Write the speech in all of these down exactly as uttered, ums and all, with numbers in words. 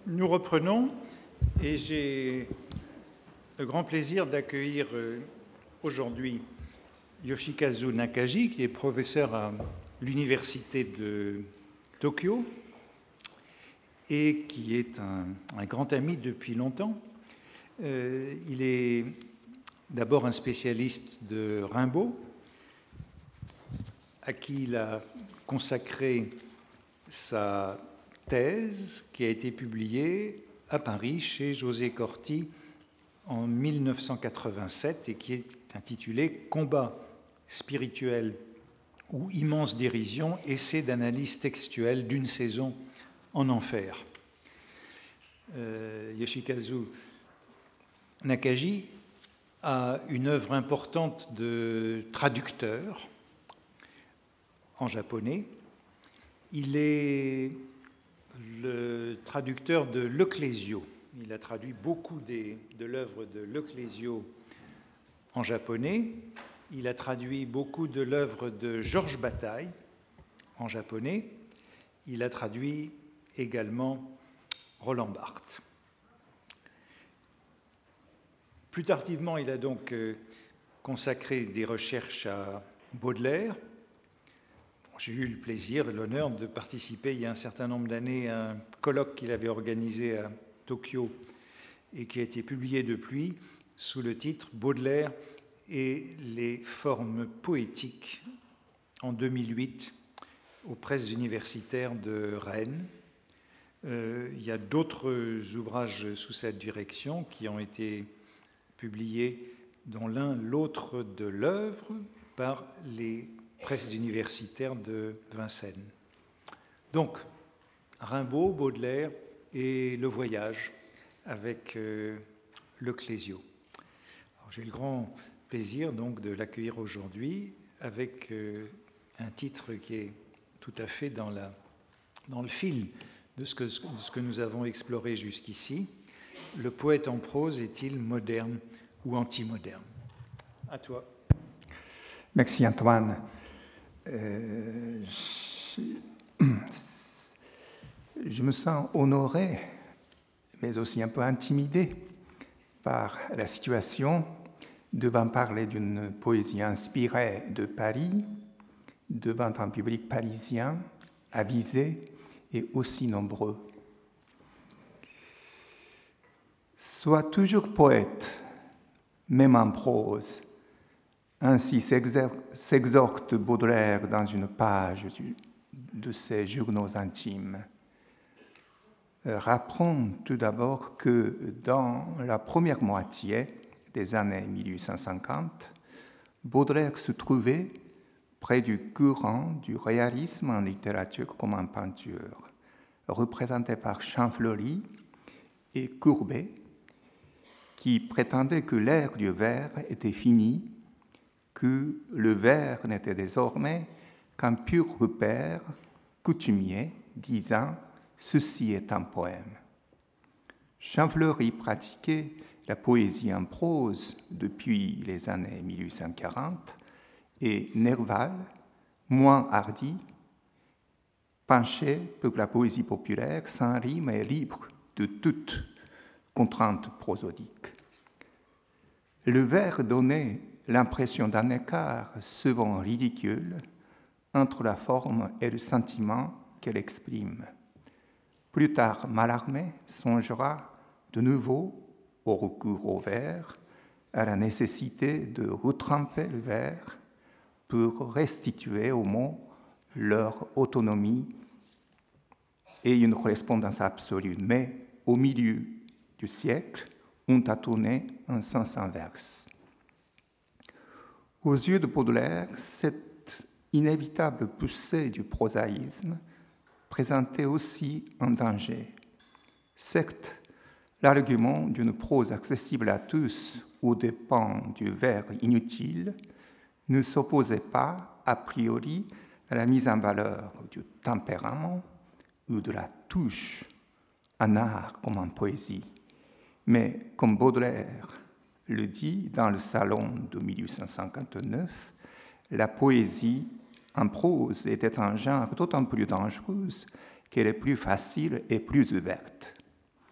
Nous reprenons et j'ai le grand plaisir d'accueillir aujourd'hui Yoshikazu Nakagi, qui est professeur à l'université de Tokyo et qui est un, un grand ami depuis longtemps. Euh, il est d'abord un spécialiste de Rimbaud, à qui il a consacré sa thèse qui a été publiée à Paris chez José Corti en mille neuf cent quatre-vingt-sept et qui est intitulée « Combat spirituel ou immense dérision, essai d'analyse textuelle d'une saison en enfer ». Euh, Yoshikazu Nakagi a une œuvre importante de traducteur en japonais. Il est le traducteur de Le Clésio. Il a traduit beaucoup des, de l'œuvre de Le Clésio en japonais. Il a traduit beaucoup de l'œuvre de Georges Bataille en japonais. Il a traduit également Roland Barthes. Plus tardivement, il a donc consacré des recherches à Baudelaire. J'ai eu le plaisir et l'honneur de participer il y a un certain nombre d'années à un colloque qu'il avait organisé à Tokyo et qui a été publié depuis sous le titre « Baudelaire et les formes poétiques » en deux mille huit aux presses universitaires de Rennes. Euh, il y a d'autres ouvrages sous cette direction qui ont été publiés, dont l'un l'autre de l'œuvre, par les presses universitaires de Vincennes. Donc, Rimbaud, Baudelaire et le voyage avec euh, Le Clésio. Alors, j'ai le grand plaisir donc de l'accueillir aujourd'hui avec euh, un titre qui est tout à fait dans, la, dans le fil de ce, que, de ce que nous avons exploré jusqu'ici. Le poète en prose est-il moderne ou anti-moderne? À toi. Merci Antoine. Euh, je, je me sens honoré, mais aussi un peu intimidé par la situation, devant parler d'une poésie inspirée de Paris, devant un public parisien, avisé et aussi nombreux. Sois toujours poète, même en prose. Ainsi s'exhorte Baudelaire dans une page de ses journaux intimes. Rappelons tout d'abord que dans la première moitié des années mille huit cent cinquante, Baudelaire se trouvait près du courant du réalisme en littérature comme en peinture, représenté par Champfleury et Courbet, qui prétendaient que l'ère du vers était finie, que le vers n'était désormais qu'un pur repère coutumier disant « ceci est un poème ». Champfleury pratiquait la poésie en prose depuis les années mille huit cent quarante et Nerval, moins hardi, penchait pour la poésie populaire sans rime et libre de toute contrainte prosodique. Le vers donnait l'impression d'un écart souvent ridicule entre la forme et le sentiment qu'elle exprime. Plus tard, Mallarmé songera de nouveau au recours au vers, à la nécessité de retremper le vers pour restituer aux mots leur autonomie et une correspondance absolue. Mais au milieu du siècle, on a tourné un sens inverse. Aux yeux de Baudelaire, cette inévitable poussée du prosaïsme présentait aussi un danger. Certes, l'argument d'une prose accessible à tous aux dépens du vers inutile ne s'opposait pas, a priori, à la mise en valeur du tempérament ou de la touche en art comme en poésie. Mais comme Baudelaire le dit dans le Salon de mille huit cent cinquante-neuf, la poésie en prose était un genre d'autant plus dangereuse qu'elle est plus facile et plus ouverte.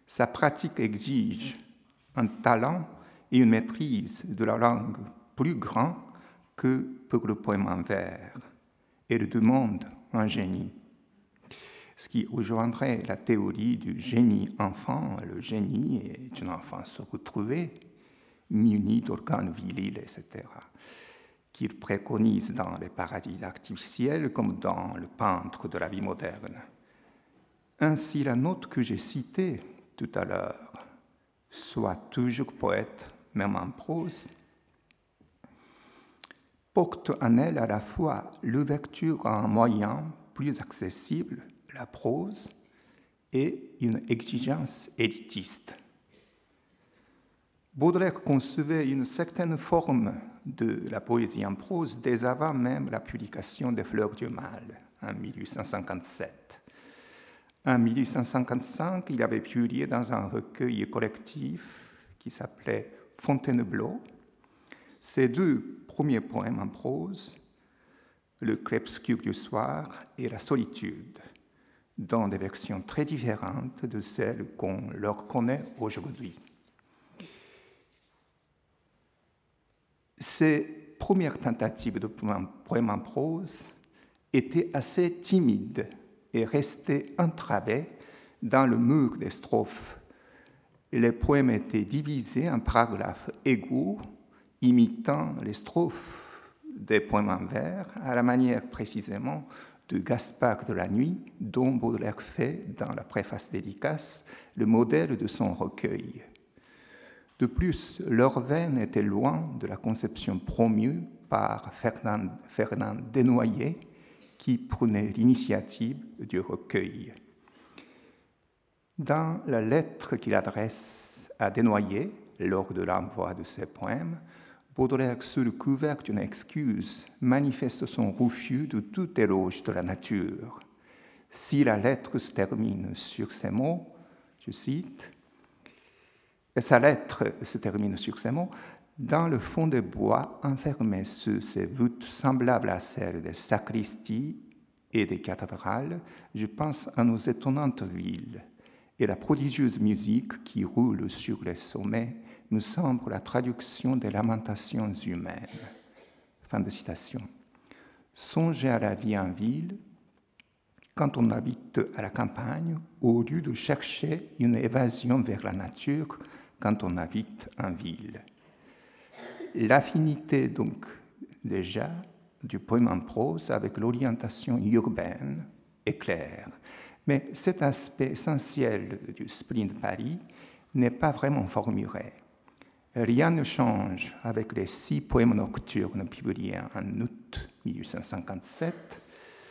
Sa pratique exige un talent et une maîtrise de la langue plus grand que pour le poème en vers. Elle demande un génie, ce qui rejoindrait la théorie du génie enfant. Le génie est une enfance retrouvée, munie d'organes virils, et cetera, qu'il préconise dans les paradis artificiels comme dans le peintre de la vie moderne. Ainsi, la note que j'ai citée tout à l'heure, soit toujours poète, même en prose, porte en elle à la fois l'ouverture à un moyen plus accessible, la prose, et une exigence élitiste. Baudelaire concevait une certaine forme de la poésie en prose dès avant même la publication des Fleurs du Mal, en mille huit cent cinquante-sept. En mille huit cent cinquante-cinq, il avait publié dans un recueil collectif qui s'appelait Fontainebleau ses deux premiers poèmes en prose, Le crépuscule du soir et La solitude, dans des versions très différentes de celles qu'on leur connaît aujourd'hui. Ces premières tentatives de poèmes en prose étaient assez timides et restaient entravées dans le mur des strophes. Les poèmes étaient divisés en paragraphes égaux, imitant les strophes des poèmes en vers, à la manière précisément de Gaspard de la Nuit, dont Baudelaire fait dans la préface dédicace le modèle de son recueil. De plus, leur veine était loin de la conception promue par Fernand, Fernand Desnoyers, qui prenait l'initiative du recueil. Dans la lettre qu'il adresse à Desnoyers lors de l'envoi de ses poèmes, Baudelaire, sous le couvert d'une excuse, manifeste son refus de tout éloge de la nature. Si la lettre se termine sur ces mots, je cite, et sa lettre se termine sur ces mots, dans le fond des bois, enfermés sous ces voûtes semblables à celles des sacristies et des cathédrales, je pense à nos étonnantes villes, et la prodigieuse musique qui roule sur les sommets me semble la traduction des lamentations humaines. Fin de citation. Songez à la vie en ville, quand on habite à la campagne, au lieu de chercher une évasion vers la nature quand on habite en ville. L'affinité, donc, déjà, du poème en prose avec l'orientation urbaine est claire. Mais cet aspect essentiel du spleen de Paris n'est pas vraiment formulé. Rien ne change avec les six poèmes nocturnes publiés en août mille huit cent cinquante-sept.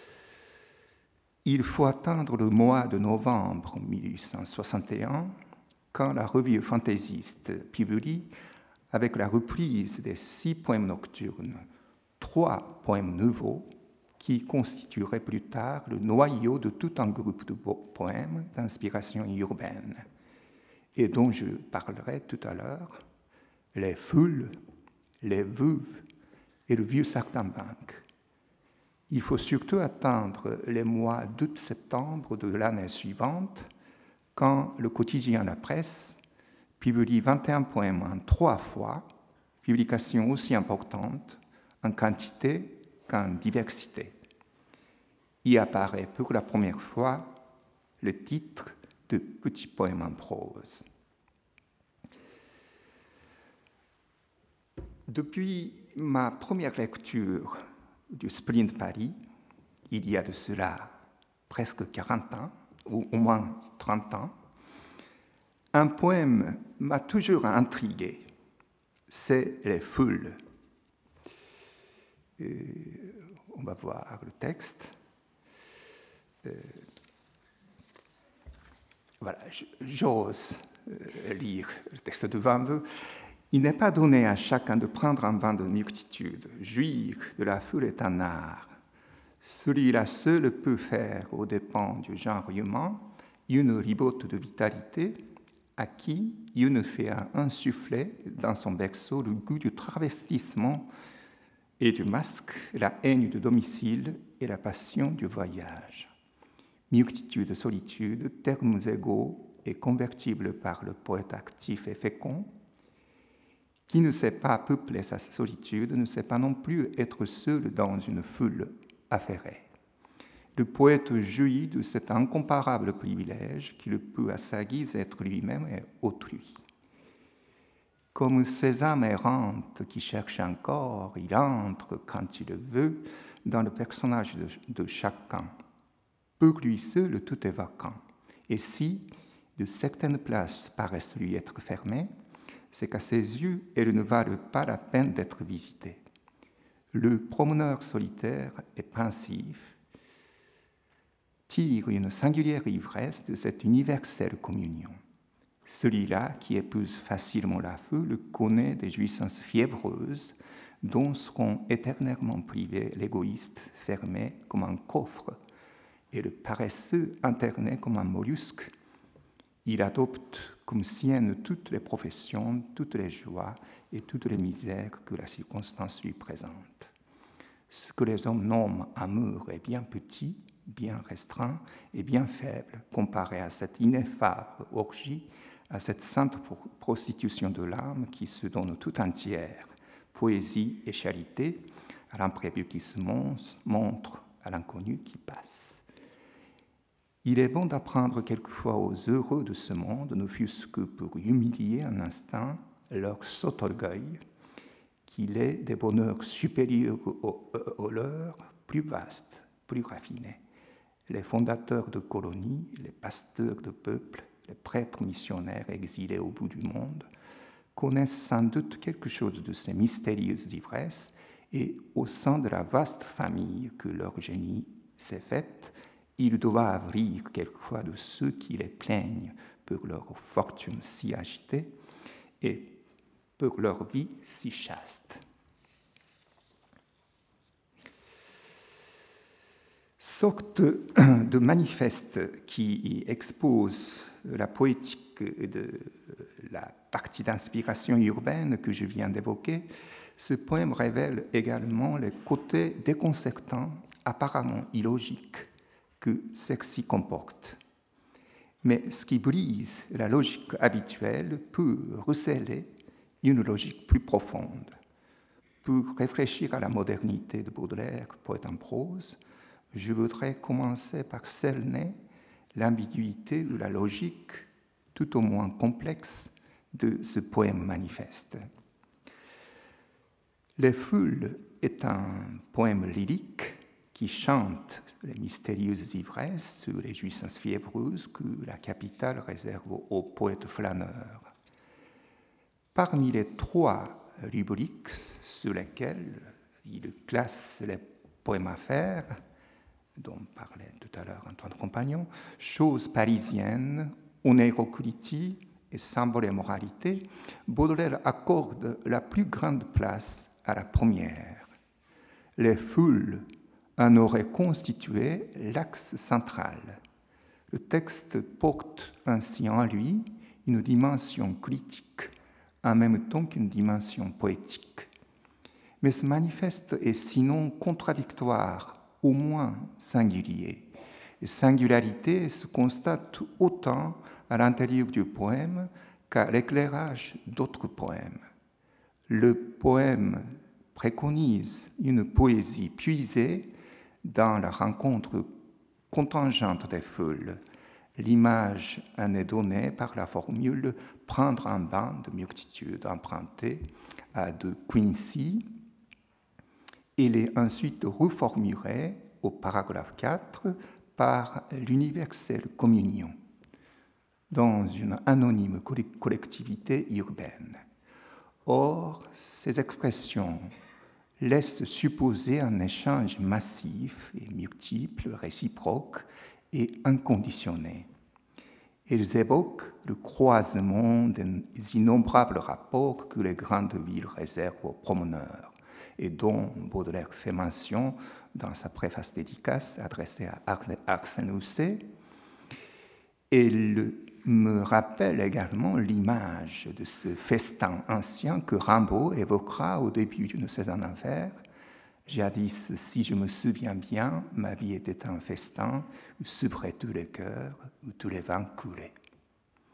Il faut attendre le mois de novembre mille huit cent soixante et un, quand la revue fantaisiste publie, avec la reprise des six poèmes nocturnes, trois poèmes nouveaux qui constitueraient plus tard le noyau de tout un groupe de poèmes d'inspiration urbaine, et dont je parlerai tout à l'heure, les foules, les veuves et le vieux saltimbanque. Il faut surtout attendre les mois d'août-septembre de l'année suivante, quand le quotidien La Presse publie vingt et un poèmes en trois fois, publication aussi importante en quantité qu'en diversité. Y apparaît pour la première fois le titre de Petits poèmes en prose. Depuis ma première lecture du spleen de Paris, il y a de cela presque quarante ans, ou au moins trente ans, un poème m'a toujours intrigué, c'est les foules. Et on va voir le texte. Euh, voilà, j'ose lire le texte devant vous. Il n'est pas donné à chacun de prendre un bain de multitude. Jouir de la foule est un art. Celui-là seul peut faire, aux dépens du genre humain, une ribote de vitalité à qui une fait insuffler dans son berceau le goût du travestissement et du masque, la haine du domicile et la passion du voyage. Multitude, solitude, termes égaux et convertible par le poète actif et fécond, qui ne sait pas peupler sa solitude, ne sait pas non plus être seul dans une foule affairée. Le poète jouit de cet incomparable privilège qu'il peut à sa guise être lui-même et autrui. Comme ces âmes errantes qui cherchent encore, il entre, quand il le veut, dans le personnage de, de chacun. Pour lui seul, tout est vacant. Et si de certaines places paraissent lui être fermées, c'est qu'à ses yeux, elles ne valent pas la peine d'être visitées. Le promeneur solitaire et pensif tire une singulière ivresse de cette universelle communion. Celui-là qui épouse facilement la foule connaît des jouissances fiévreuses dont seront éternellement privés l'égoïste fermé comme un coffre et le paresseux interné comme un mollusque. Il adopte comme sienne toutes les professions, toutes les joies et toutes les misères que la circonstance lui présente. Ce que les hommes nomment amour est bien petit, bien restreint et bien faible comparé à cette ineffable orgie, à cette sainte prostitution de l'âme qui se donne tout entière, poésie et charité, à l'imprévu qui se montre, à l'inconnu qui passe. Il est bon d'apprendre quelquefois aux heureux de ce monde, ne fût-ce que pour humilier un instant leur sot orgueil, qu'il est des bonheurs supérieurs aux, aux leurs, plus vastes, plus raffinés. Les fondateurs de colonies, les pasteurs de peuples, les prêtres missionnaires exilés au bout du monde connaissent sans doute quelque chose de ces mystérieuses ivresses et au sein de la vaste famille que leur génie s'est faite, ils doivent rire quelquefois de ceux qui les plaignent pour leur fortune si agitée et pour leur vie si chaste. Sorte de manifeste qui expose la poétique de la partie d'inspiration urbaine que je viens d'évoquer, ce poème révèle également les côtés déconcertants, apparemment illogiques, que celle-ci comporte. Mais ce qui brise la logique habituelle peut recéler une logique plus profonde. Pour réfléchir à la modernité de Baudelaire, poète en prose, je voudrais commencer par cerner l'ambiguïté ou la logique, tout au moins complexe, de ce poème manifeste. Les Foules est un poème lyrique qui chante les mystérieuses ivresses sur les jouissances fiévreuses que la capitale réserve aux poètes flâneurs. Parmi les trois rubriques sur lesquelles il classe les poèmes à faire, dont parlait tout à l'heure Antoine Compagnon, choses parisiennes, onéroclitie et symbole et moralité, Baudelaire accorde la plus grande place à la première. Les Foules en auraient constitué l'axe central. Le texte porte ainsi en lui une dimension critique en même temps qu'une dimension poétique. Mais ce manifeste est sinon contradictoire, au moins singulier. Et singularité se constate autant à l'intérieur du poème qu'à l'éclairage d'autres poèmes. Le poème préconise une poésie puisée dans la rencontre contingente des foules. L'image en est donnée par la formule « prendre un bain de multitude » empruntée à De Quincey. Il est ensuite reformulé au paragraphe quatre par l'universelle communion dans une anonyme collectivité urbaine. Or, ces expressions laissent supposer un échange massif et multiple, réciproque et inconditionné. Elles évoquent le croisement des innombrables rapports que les grandes villes réservent aux promeneurs et dont Baudelaire fait mention dans sa préface dédicace adressée à Arsène Housset. Elle me rappelle également l'image de ce festin ancien que Rimbaud évoquera au début d'une saison en vers. Jadis, si je me souviens bien, ma vie était un festin où s'ouvraient tous les cœurs, où tous les vents coulaient.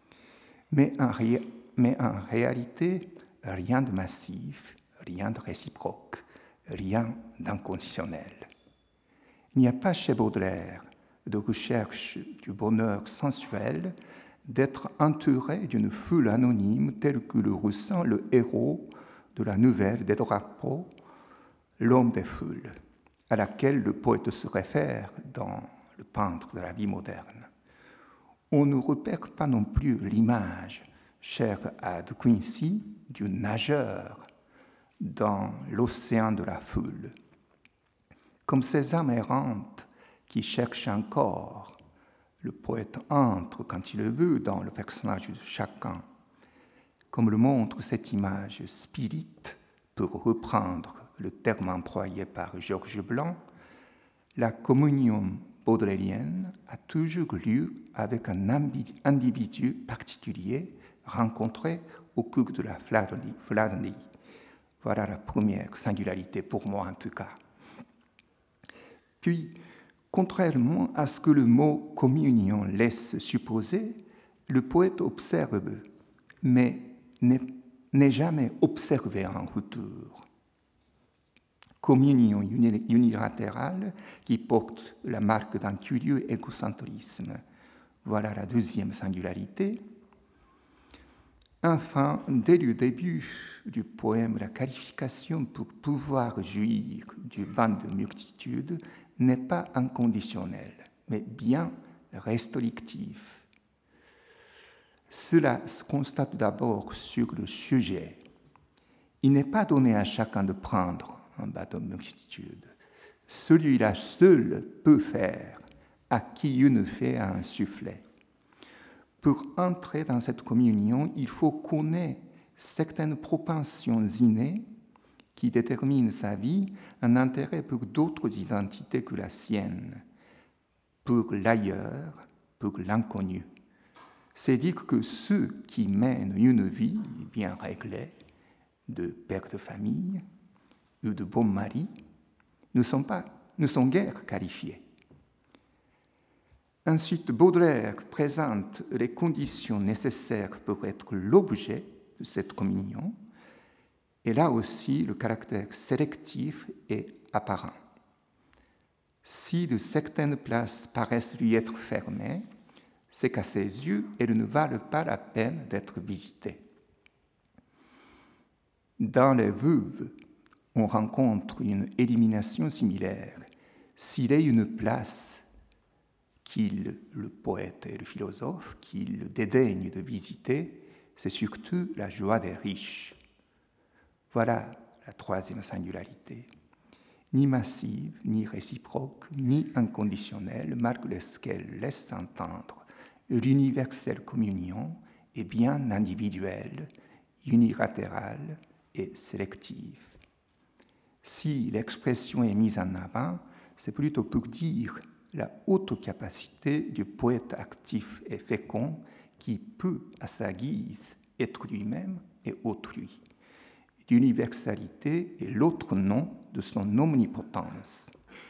mais en, ré... mais en réalité, rien de massif, rien de réciproque, rien d'inconditionnel. Il n'y a pas chez Baudelaire de recherche du bonheur sensuel d'être entouré d'une foule anonyme telle que le ressent le héros de la nouvelle des drapeaux, L'homme des foules, à laquelle le poète se réfère dans Le peintre de la vie moderne. On ne repère pas non plus l'image chère à De Quincey du nageur dans l'océan de la foule, comme ces âmes errantes qui cherchent encore. Le poète entre, quand il le veut, dans le personnage de chacun, comme le montre cette image spirit, pour reprendre le terme employé par Georges Blanc. La communion baudelairienne a toujours lieu avec un individu particulier rencontré au cours de la flânerie. Voilà la première singularité, pour moi en tout cas. Puis, contrairement à ce que le mot communion laisse supposer, le poète observe, mais n'est, n'est jamais observé en retour. Communion unilatérale qui porte la marque d'un curieux égocentrisme. Voilà la deuxième singularité. Enfin, dès le début du poème, la qualification pour pouvoir jouir du banc de multitude n'est pas inconditionnelle, mais bien restrictive. Cela se constate d'abord sur le sujet. Il n'est pas donné à chacun de prendre un bateau de multitude. Celui-là seul peut faire à qui une fait un soufflet. Pour entrer dans cette communion, il faut connaître certaines propensions innées qui déterminent sa vie, un intérêt pour d'autres identités que la sienne, pour l'ailleurs, pour l'inconnu. C'est dire que ceux qui mènent une vie bien réglée, de père de famille ou de bon mari, ne sont, pas, ne sont guère qualifiés. Ensuite, Baudelaire présente les conditions nécessaires pour être l'objet de cette communion, et là aussi le caractère sélectif est apparent. Si de certaines places paraissent lui être fermées, c'est qu'à ses yeux, elles ne valent pas la peine d'être visitées. Dans les veuves, on rencontre une élimination similaire. S'il est une place qu'il, le poète et le philosophe, qu'il dédaigne de visiter, c'est surtout la joie des riches. Voilà la troisième singularité. Ni massive, ni réciproque, ni inconditionnelle, malgré ce qu'elle laisse entendre, l'universelle communion est bien individuelle, unilatérale et sélective. Si l'expression est mise en avant, c'est plutôt pour dire la haute capacité du poète actif et fécond qui peut, à sa guise, être lui-même et autrui. L'universalité est l'autre nom de son omnipotence.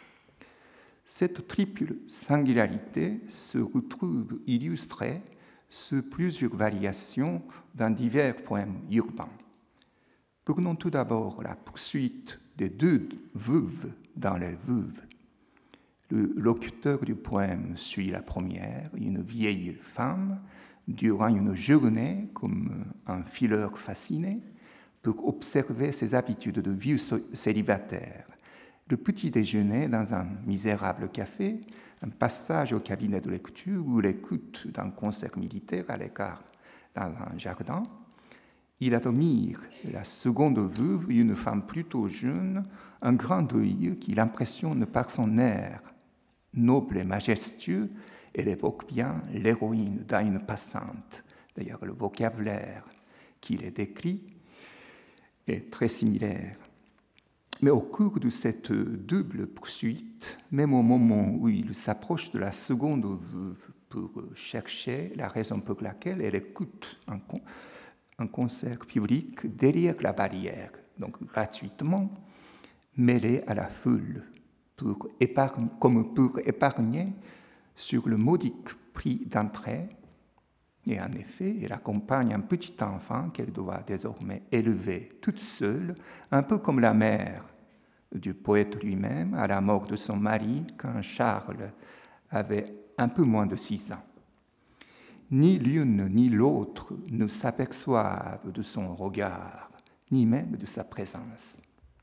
Cette triple singularité se retrouve illustrée sous plusieurs variations dans divers poèmes urbains. Prenons tout d'abord la poursuite des deux veuves dans les veuves. Le locuteur du poème suit la première, une vieille femme, durant une journée comme un fileur fasciné, pour observer ses habitudes de vie célibataire. Le petit déjeuner dans un misérable café, un passage au cabinet de lecture ou l'écoute d'un concert militaire à l'écart dans un jardin. Il admire la seconde veuve, une femme plutôt jeune, un grand deuil qui l'impressionne par son air noble et majestueux. Elle évoque bien l'héroïne d'Aine passante. D'ailleurs, le vocabulaire qui les décrit est très similaire. Mais au cours de cette double poursuite, même au moment où il s'approche de la seconde veuve pour chercher la raison pour laquelle elle écoute un, con, un concert public derrière la barrière, donc gratuitement, mêlé à la foule, pour épargner, comme pour épargner sur le modique prix d'entrée Et en effet, elle accompagne un petit enfant qu'elle doit désormais élever toute seule, un peu comme la mère du poète lui-même à la mort de son mari quand Charles avait un peu moins de six ans. Ni l'une ni l'autre ne s'aperçoivent de son regard, ni même de sa présence.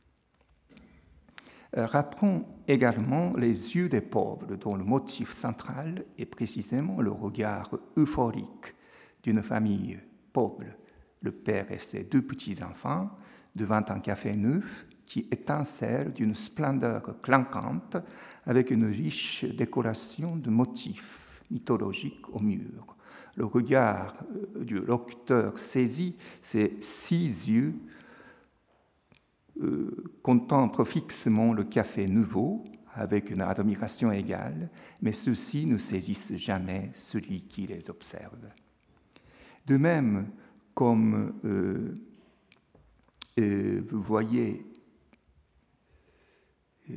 Rappelons également les yeux des pauvres, dont le motif central est précisément le regard euphorique d'une famille pauvre, le père et ses deux petits-enfants, devant un café neuf qui étincelle d'une splendeur clinquante avec une riche décoration de motifs mythologiques au mur. Le regard du locuteur saisit ces six yeux Euh, contemple fixement le café nouveau avec une admiration égale, mais ceux-ci ne saisissent jamais celui qui les observe. De même, comme euh, euh, vous voyez, euh,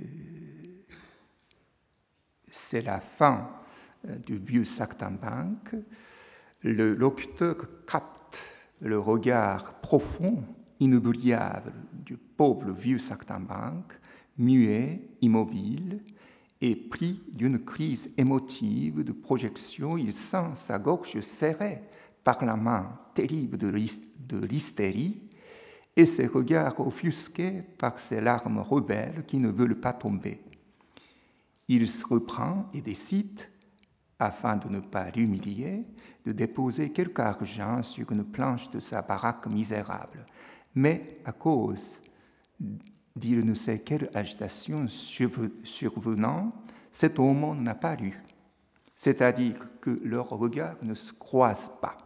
c'est la fin euh, du vieux saltimbanque, le locuteur capte le regard profond, inoubliable du pauvre vieux saltimbanque, muet, immobile, et pris d'une crise émotive de projection, il sent sa gorge serrée par la main terrible de l'hystérie et ses regards offusqués par ses larmes rebelles qui ne veulent pas tomber. Il se reprend et décide, afin de ne pas l'humilier, de déposer quelque argent sur une planche de sa baraque misérable. Mais à cause d'il ne sait quelle agitation survenant, cet homme n'a pas lu, c'est-à-dire que leurs regards ne se croisent pas.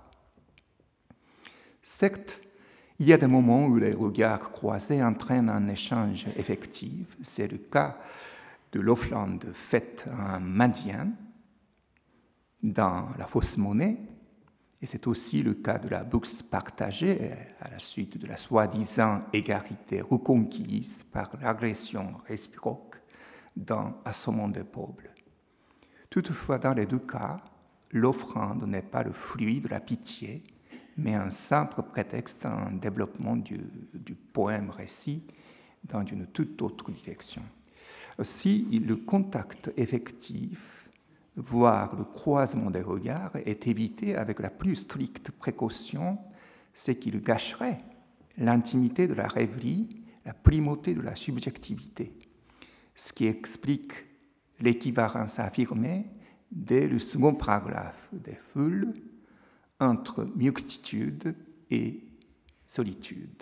Certes, il y a des moments où les regards croisés entraînent un échange effectif. C'est le cas de l'offrande faite à un Madien dans la fausse monnaie, et c'est aussi le cas de la bourse partagée à la suite de la soi-disant égalité reconquise par l'agression réciproque dans Assommons des peuples. Toutefois, dans les deux cas, l'offrande n'est pas le fruit de la pitié, mais un simple prétexte à un développement du, du poème-récit dans une toute autre direction. Aussi, le contact effectif, voire le croisement des regards, est évité avec la plus stricte précaution, ce qui gâcherait l'intimité de la rêverie, la primauté de la subjectivité, ce qui explique l'équivalence affirmée dès le second paragraphe des Foules entre multitude et solitude.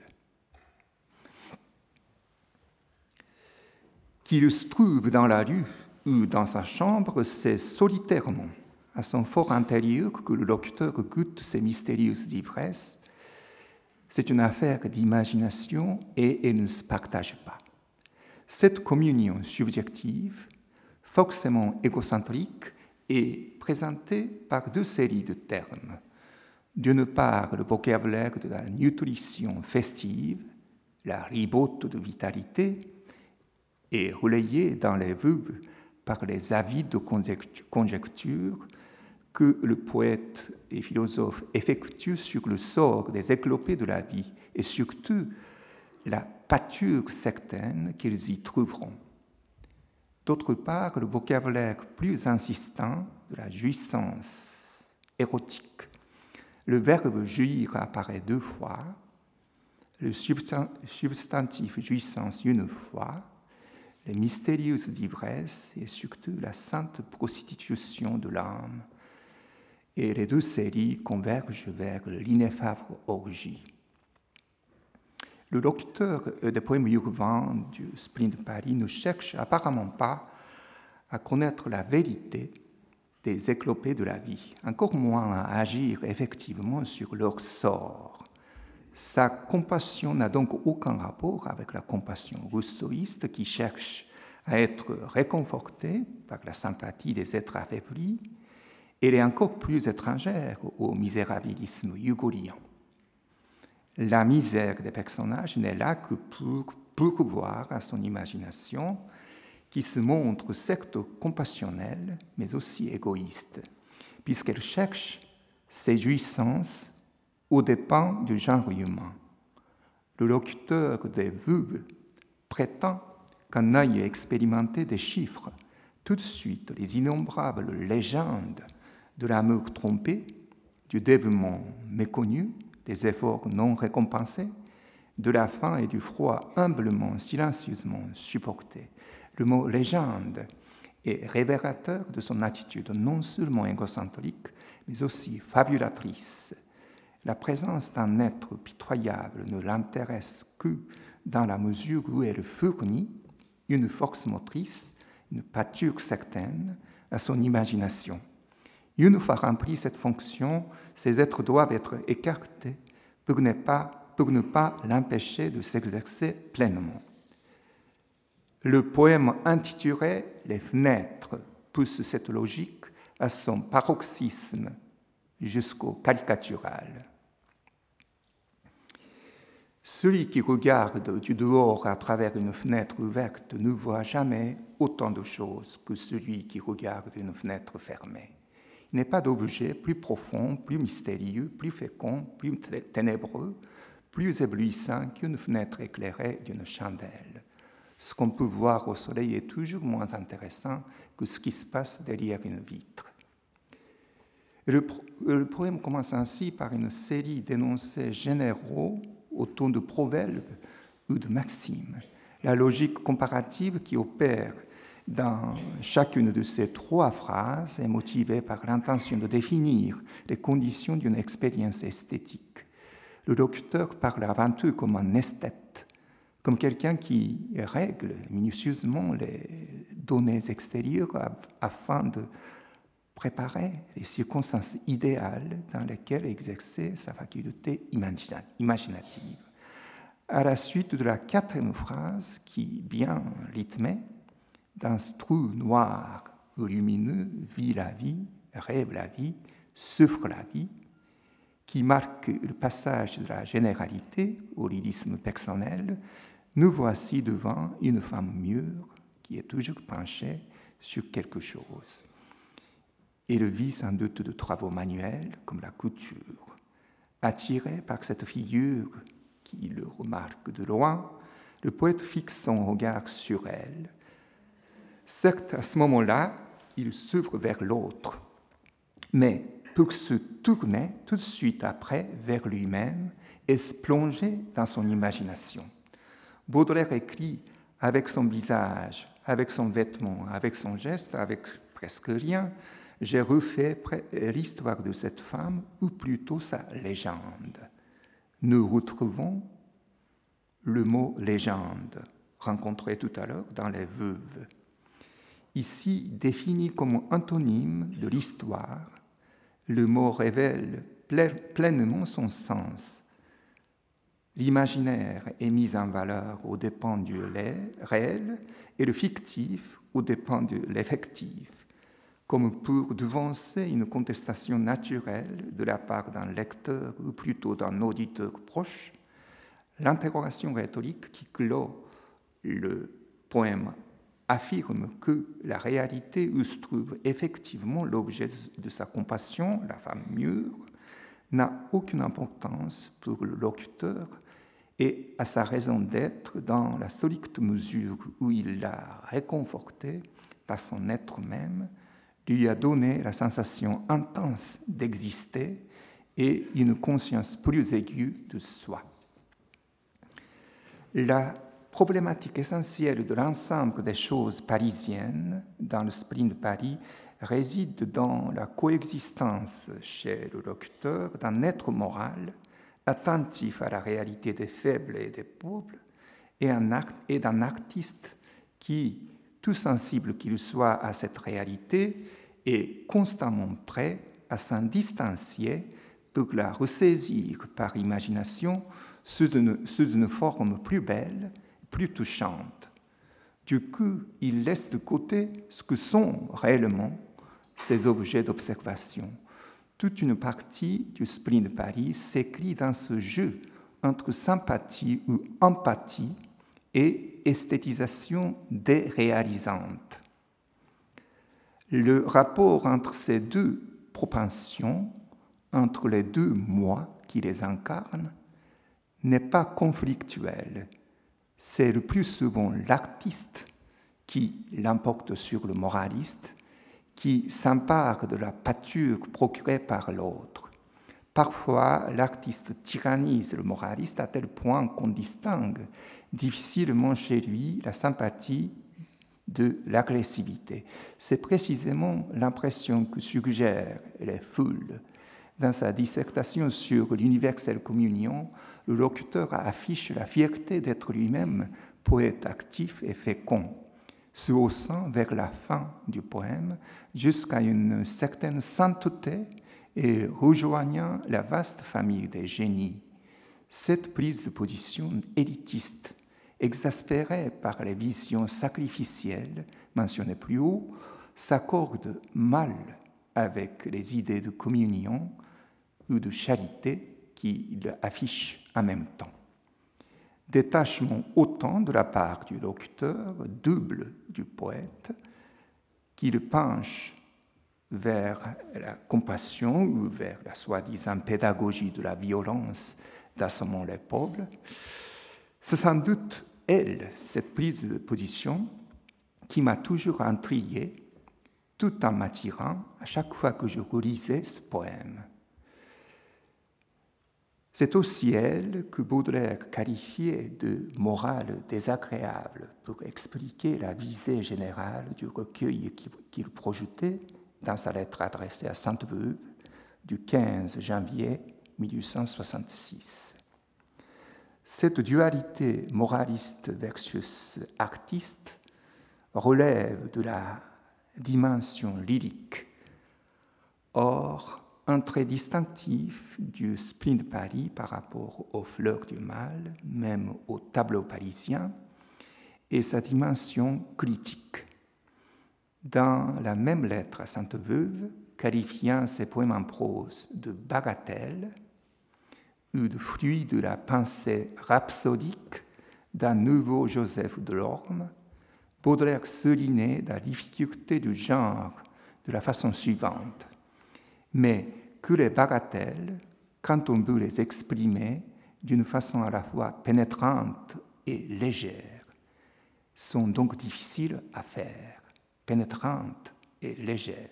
Qu'il se trouve dans la rue ou dans sa chambre, c'est solitairement, à son fort intérieur, que le locuteur goûte ces mystérieuses ivresses. C'est une affaire d'imagination et elle ne se partage pas. Cette communion subjective, forcément égocentrique, est présentée par deux séries de termes. D'une part, le vocabulaire de la nutrition festive, la ribote de vitalité, est relayé dans les verbes par les avides conjectures que le poète et philosophe effectue sur le sort des éclopés de la vie et surtout la pâture certaine qu'ils y trouveront. D'autre part, le vocabulaire plus insistant de la jouissance érotique. Le verbe jouir apparaît deux fois, le substantif jouissance une fois, les mystérieuses ivresse et surtout la sainte prostitution de l'âme. Et les deux séries convergent vers l'ineffable orgie. Le locuteur des poèmes urbains du Spleen de Paris ne cherche apparemment pas à connaître la vérité des éclopés de la vie, encore moins à agir effectivement sur leur sort. Sa compassion n'a donc aucun rapport avec la compassion rousseauiste qui cherche à être réconfortée par la sympathie des êtres affaiblis. Elle est encore plus étrangère au misérabilisme hugolien. La misère des personnages n'est là que pour pourvoir à son imagination, qui se montre certes compassionnelle, mais aussi égoïste, puisqu'elle cherche ses jouissances aux dépens du genre humain. Le locuteur des Veuves prétend qu'en ayant expérimenté des chiffres, tout de suite les innombrables légendes de l'amour trompé, du dévouement méconnu, des efforts non récompensés, de la faim et du froid humblement, silencieusement supportés. Le mot légende est révélateur de son attitude non seulement égocentrique, mais aussi fabulatrice. La présence d'un être pitoyable ne l'intéresse que dans la mesure où elle fournit une force motrice, une pâture certaine à son imagination. Une fois remplie cette fonction, ces êtres doivent être écartés pour ne pas, pour ne pas l'empêcher de s'exercer pleinement. Le poème intitulé « Les fenêtres » pousse cette logique à son paroxysme jusqu'au caricatural. Celui qui regarde du dehors à travers une fenêtre ouverte ne voit jamais autant de choses que celui qui regarde une fenêtre fermée. Il n'est pas d'objet plus profond, plus mystérieux, plus fécond, plus ténébreux, plus éblouissant qu'une fenêtre éclairée d'une chandelle. Ce qu'on peut voir au soleil est toujours moins intéressant que ce qui se passe derrière une vitre. Le, le poème commence ainsi par une série d'énoncés généraux au ton de proverbes ou de maximes. La logique comparative qui opère dans chacune de ces trois phrases est motivée par l'intention de définir les conditions d'une expérience esthétique. Le locuteur parle avant tout comme un esthète, comme quelqu'un qui règle minutieusement les données extérieures afin de préparer les circonstances idéales dans lesquelles exercer sa faculté imaginative. À la suite de la quatrième phrase, qui, bien rythmée, dans ce trou noir ou lumineux, vit la vie, rêve la vie, souffre la vie, qui marque le passage de la généralité au lyrisme personnel, nous voici devant une femme mûre qui est toujours penchée sur quelque chose. Et le vit sans doute de travaux manuels comme la couture. Attiré par cette figure qui le remarque de loin, le poète fixe son regard sur elle. Certes, à ce moment-là, il s'ouvre vers l'autre, mais pour se tourner tout de suite après vers lui-même et se plonger dans son imagination. Baudelaire écrit avec son visage, avec son vêtement, avec son geste, avec presque rien. J'ai refait l'histoire de cette femme, ou plutôt sa légende. Nous retrouvons le mot légende, rencontré tout à l'heure dans les Veuves. Ici, défini comme antonyme de l'histoire, le mot révèle pleinement son sens. L'imaginaire est mis en valeur aux dépens du réel et le fictif aux dépens de l'effectif, comme pour devancer une contestation naturelle de la part d'un lecteur ou plutôt d'un auditeur proche. L'interrogation rhétorique qui clôt le poème affirme que la réalité où se trouve effectivement l'objet de sa compassion, la femme mûre, n'a aucune importance pour le locuteur et à sa raison d'être dans la stricte mesure où il l'a réconfortée par son être même, lui a donné la sensation intense d'exister et une conscience plus aiguë de soi. La problématique essentielle de l'ensemble des choses parisiennes dans le spleen de Paris réside dans la coexistence chez le locuteur d'un être moral attentif à la réalité des faibles et des pauvres et, un act, et d'un artiste qui, tout sensible qu'il soit à cette réalité, est constamment prêt à s'en distancier pour la ressaisir par imagination sous une, sous une forme plus belle, plus touchante. Du coup, il laisse de côté ce que sont réellement ces objets d'observation. Toute une partie du spleen de Paris s'écrit dans ce jeu entre sympathie ou empathie et esthétisation déréalisante. Le rapport entre ces deux propensions entre les deux moi qui les incarnent n'est pas conflictuel. C'est le plus souvent l'artiste qui l'emporte sur le moraliste, qui s'empare de la pâture procurée par l'autre. Parfois, l'artiste tyrannise le moraliste à tel point qu'on distingue difficilement chez lui la sympathie de l'agressivité. C'est précisément l'impression que suggèrent les foules. Dans sa dissertation sur l'universelle communion, le locuteur affiche la fierté d'être lui-même poète actif et fécond, se haussant vers la fin du poème jusqu'à une certaine sainteté et rejoignant la vaste famille des génies. Cette prise de position élitiste, exaspérée par les visions sacrificielles mentionnées plus haut, s'accorde mal avec les idées de communion ou de charité qu'il affiche en même temps. Détachement autant de la part du locuteur, double du poète, qui le penche vers la compassion ou vers la soi-disant pédagogie de la violence d'assommant les peuples. C'est sans doute elle, cette prise de position, qui m'a toujours intrigué, tout en m'attirant à chaque fois que je relisais ce poème. C'est aussi elle que Baudelaire qualifiait de morale désagréable pour expliquer la visée générale du recueil qu'il projetait dans sa lettre adressée à Sainte-Beuve du quinze janvier mille huit cent soixante-six. Cette dualité moraliste versus artiste relève de la dimension lyrique. Or, un trait distinctif du spleen de Paris par rapport aux fleurs du mal, même au tableau parisien, est sa dimension critique. Dans la même lettre à Sainte-Beuve, qualifiant ses poèmes en prose de bagatelles ou de fruits de la pensée rhapsodique d'un nouveau Joseph de Lorme, Baudelaire soulignait la difficulté du genre de la façon suivante. Mais que les bagatelles, quand on veut les exprimer d'une façon à la fois pénétrante et légère, sont donc difficiles à faire, pénétrante et légère.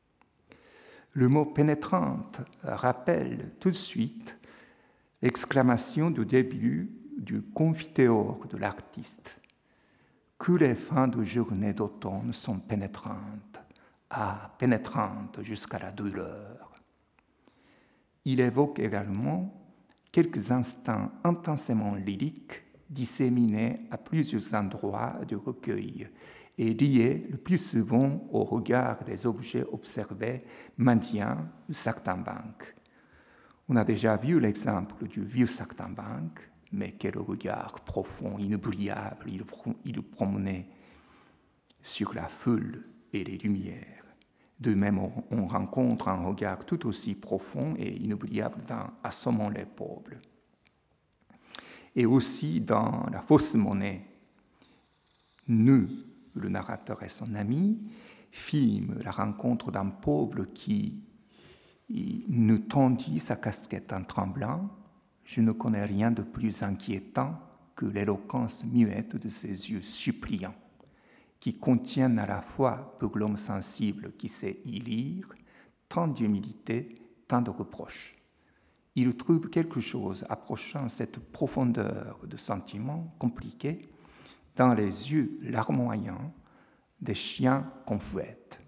Le mot pénétrante rappelle tout de suite l'exclamation du début du confiteor de l'artiste. Que les fins de journée d'automne sont pénétrantes, ah, pénétrantes jusqu'à la douleur. Il évoque également quelques instants intensément lyriques disséminés à plusieurs endroits du recueil et liés le plus souvent au regard des objets observés, mendiants ou saltimbanques. On a déjà vu l'exemple du vieux saltimbanque, mais quel regard profond, inoubliable il, il promenait sur la foule et les lumières. De même, on rencontre un regard tout aussi profond et inoubliable dans Assommons les peuples. Et aussi dans La fausse monnaie, nous, le narrateur et son ami, filment la rencontre d'un peuple qui nous tendit sa casquette en tremblant. Je ne connais rien de plus inquiétant que l'éloquence muette de ses yeux suppliants, qui contiennent à la fois, pour l'homme sensible qui sait y lire, tant d'humilité, tant de reproches. Il trouve quelque chose approchant cette profondeur de sentiments compliqués dans les yeux larmoyants des chiens qu'on fouette.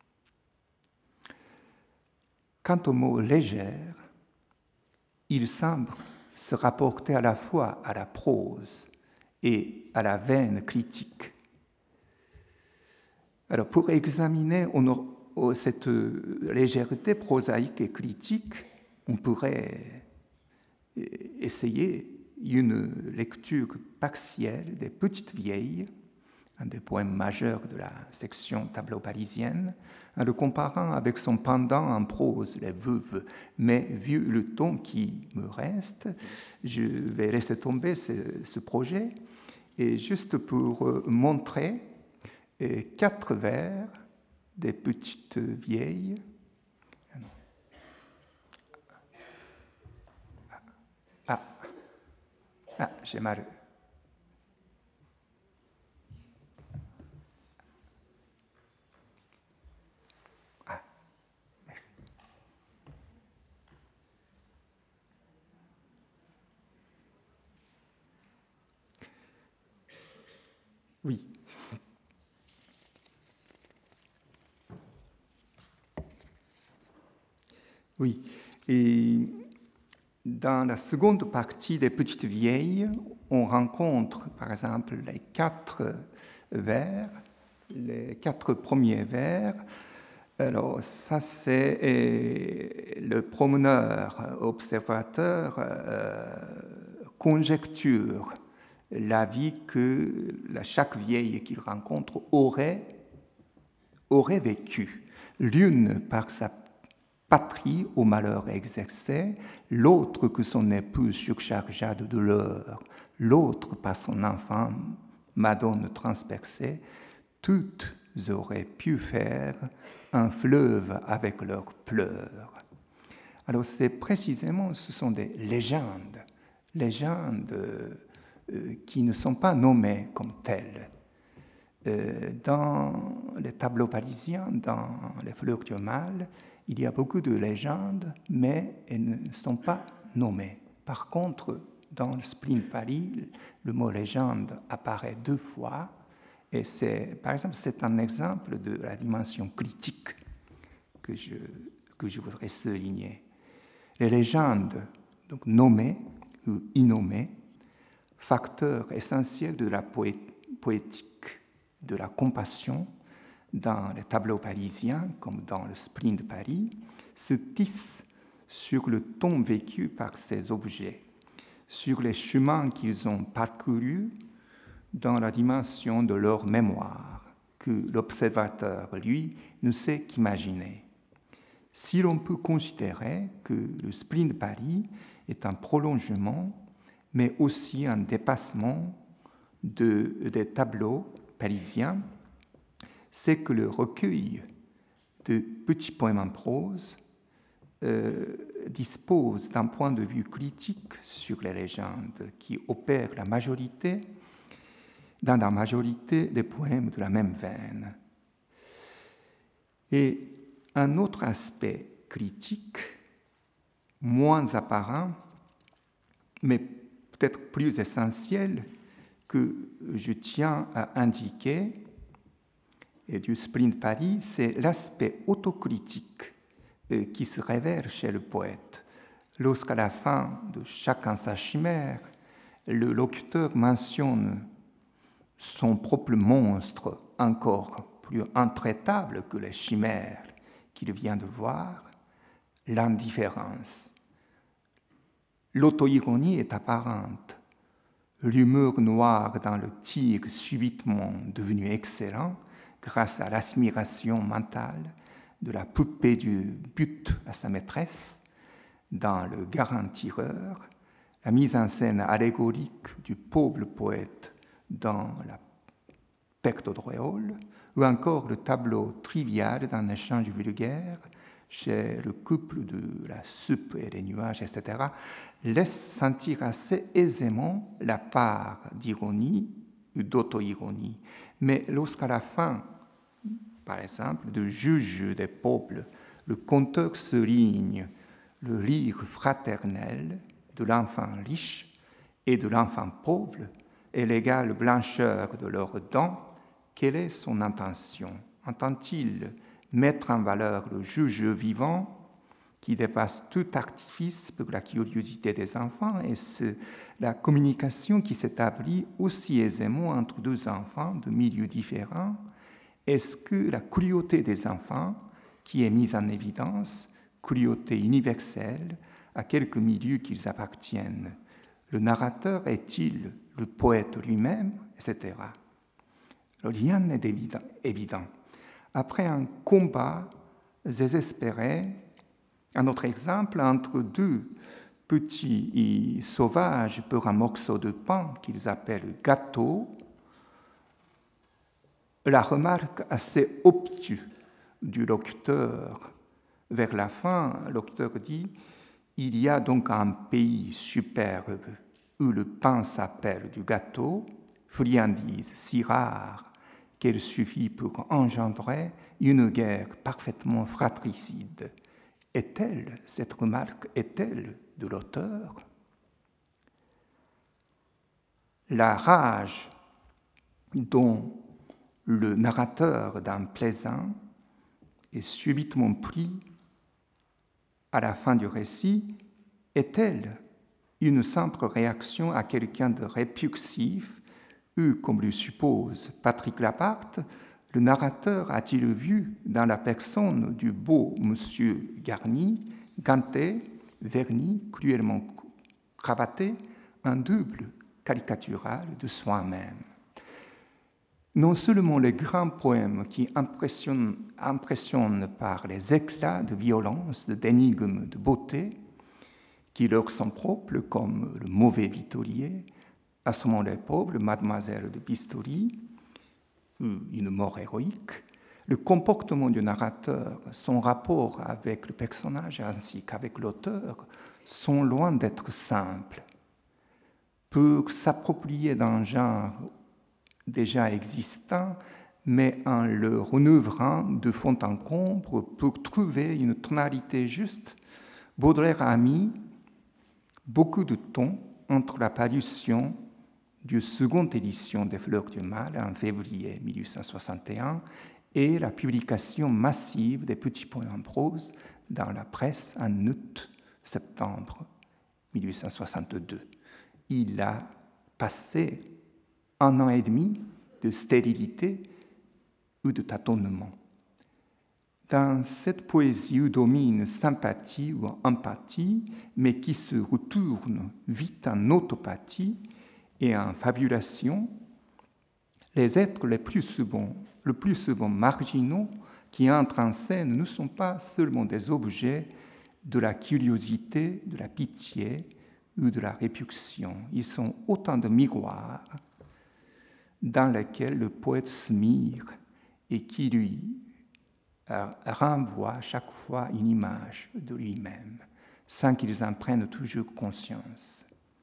Quant au mot « légère », il semble se rapporter à la fois à la prose et à la veine critique. Alors, pour examiner cette légèreté prosaïque et critique, on pourrait essayer une lecture partielle des Petites Vieilles, un des poèmes majeurs de la section tableau parisienne, en le comparant avec son pendant en prose, Les Veuves. Mais vu le temps qui me reste, je vais laisser tomber ce, ce projet, et juste pour montrer quatre vers des Petites Vieilles. Ah, j'ai mal. Ah, merci. Oui. Oui. Et dans la seconde partie des Petites Vieilles, on rencontre, par exemple, les quatre vers, les quatre premiers vers. Alors, ça, c'est le promeneur, observateur, euh, conjecture la vie que chaque vieille qu'il rencontre aurait, aurait vécue. L'une par sa patrie au malheur exercé, l'autre que son épouse surchargea de douleur, l'autre par son enfant madone transpercée, toutes auraient pu faire un fleuve avec leurs pleurs. Alors c'est précisément, ce sont des légendes, légendes euh, qui ne sont pas nommées comme telles. Euh, dans les tableaux parisiens, dans les fleurs du mal, il y a beaucoup de légendes, mais elles ne sont pas nommées. Par contre, dans le Spleen Paris, le mot légende apparaît deux fois, et c'est, par exemple, c'est un exemple de la dimension critique que je, que je voudrais souligner. Les légendes, donc nommées ou innommées, facteurs essentiels de la poétique, de la compassion, dans les tableaux parisiens, comme dans le Spleen de Paris, se tissent sur le ton vécu par ces objets, sur les chemins qu'ils ont parcourus dans la dimension de leur mémoire, que l'observateur, lui, ne sait qu'imaginer. Si l'on peut considérer que le Spleen de Paris est un prolongement, mais aussi un dépassement de, des tableaux parisiens, c'est que le recueil de petits poèmes en prose euh, dispose d'un point de vue critique sur les légendes qui opère la majorité, dans la majorité des poèmes de la même veine. Et un autre aspect critique, moins apparent, mais peut-être plus essentiel, que je tiens à indiquer, et du Spleen de Paris, c'est l'aspect autocritique euh, qui se révèle chez le poète. Lorsqu'à la fin de Chacun sa chimère, le locuteur mentionne son propre monstre encore plus intraitable que les chimères qu'il vient de voir, l'indifférence. L'auto-ironie est apparente. L'humour noir dans le tigre subitement devenu excellent grâce à l'admiration mentale de la poupée du but à sa maîtresse, dans le Garant-tireur, la mise en scène allégorique du pauvre poète dans la Pecte d'Auréole, ou encore le tableau trivial d'un échange vulgaire chez le couple de la soupe et des nuages, et cetera, laisse sentir assez aisément la part d'ironie ou d'auto-ironie. Mais lorsqu'à la fin, par exemple, de Juge des peuples, le conteur souligne le rire fraternel de l'enfant riche et de l'enfant pauvre et l'égale blancheur de leurs dents, quelle est son intention? Entend-il mettre en valeur le juge vivant qui dépasse tout artifice pour la curiosité des enfants et c'est la communication qui s'établit aussi aisément entre deux enfants de milieux différents? Est-ce que la cruauté des enfants qui est mise en évidence, cruauté universelle à quelque milieu qu'ils appartiennent? Le narrateur est-il le poète lui-même, et cetera. Le lien est évident. Après un combat désespéré, un autre exemple, entre deux petits sauvages pour un morceau de pain qu'ils appellent gâteau, la remarque assez obtuse du locuteur vers la fin, le locuteur dit « Il y a donc un pays superbe où le pain s'appelle du gâteau, friandise si rare qu'elle suffit pour engendrer une guerre parfaitement fratricide. Est-elle, cette remarque, est-elle de l'auteur? La rage dont le narrateur d'un plaisant est subitement pris à la fin du récit est-elle une simple réaction à quelqu'un de répulsif ou, comme le suppose Patrick Lappart, le narrateur a-t-il vu dans la personne du beau monsieur Garni, ganté, verni, cruellement cravaté, un double caricatural de soi-même? Non seulement les grands poèmes qui impressionnent, impressionnent par les éclats de violence, d'énigmes, de beauté, qui leur sont propres, comme le mauvais Vitolier, Assommons les pauvres, Mademoiselle de Bisturi, une mort héroïque, le comportement du narrateur, son rapport avec le personnage ainsi qu'avec l'auteur sont loin d'être simples. Pour s'approprier d'un genre déjà existant, mais en le renouvelant de fond en comble pour trouver une tonalité juste, Baudelaire a mis beaucoup de temps entre la parution de seconde édition des Fleurs du Mal en février mille huit cent soixante et un et la publication massive des petits poèmes en prose dans la presse en août-septembre mille huit cent soixante-deux. Il a passé un an et demi de stérilité ou de tâtonnement. Dans cette poésie où domine sympathie ou empathie, mais qui se retourne vite en autopathie et en fabulation, les êtres les plus souvent, le plus souvent marginaux qui entrent en scène ne sont pas seulement des objets de la curiosité, de la pitié ou de la répulsion. Ils sont autant de miroirs dans lesquels le poète se mire et qui lui renvoie chaque fois une image de lui-même, sans qu'ils en prennent toujours conscience.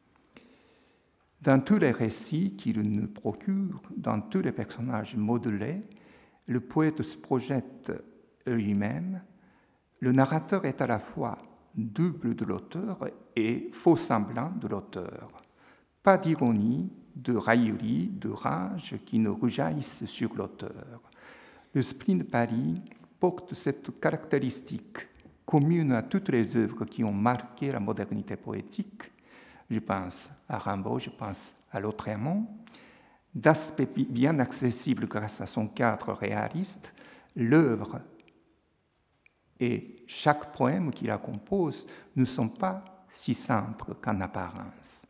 Dans tous les récits qu'il nous procure, dans tous les personnages modelés, le poète se projette lui-même. Le narrateur est à la fois double de l'auteur et faux semblant de l'auteur. Pas d'ironie, de raillerie, de rage qui ne rejaillissent sur l'auteur. Le spleen de Paris porte cette caractéristique commune à toutes les œuvres qui ont marqué la modernité poétique. Je pense à Rimbaud, je pense à Lautréamont. D'aspect bien accessible grâce à son cadre réaliste, l'œuvre et chaque poème qui la compose ne sont pas si simples qu'en apparence.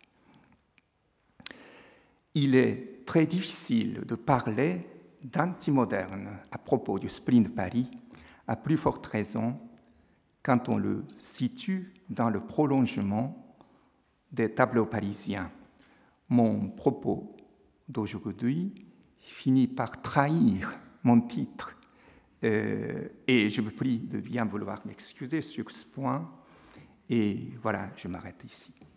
Il est très difficile de parler d'antimoderne à propos du spleen de Paris, à plus forte raison quand on le situe dans le prolongement des tableaux parisiens. Mon propos d'aujourd'hui finit par trahir mon titre euh, et je vous prie de bien vouloir m'excuser sur ce point et voilà, je m'arrête ici.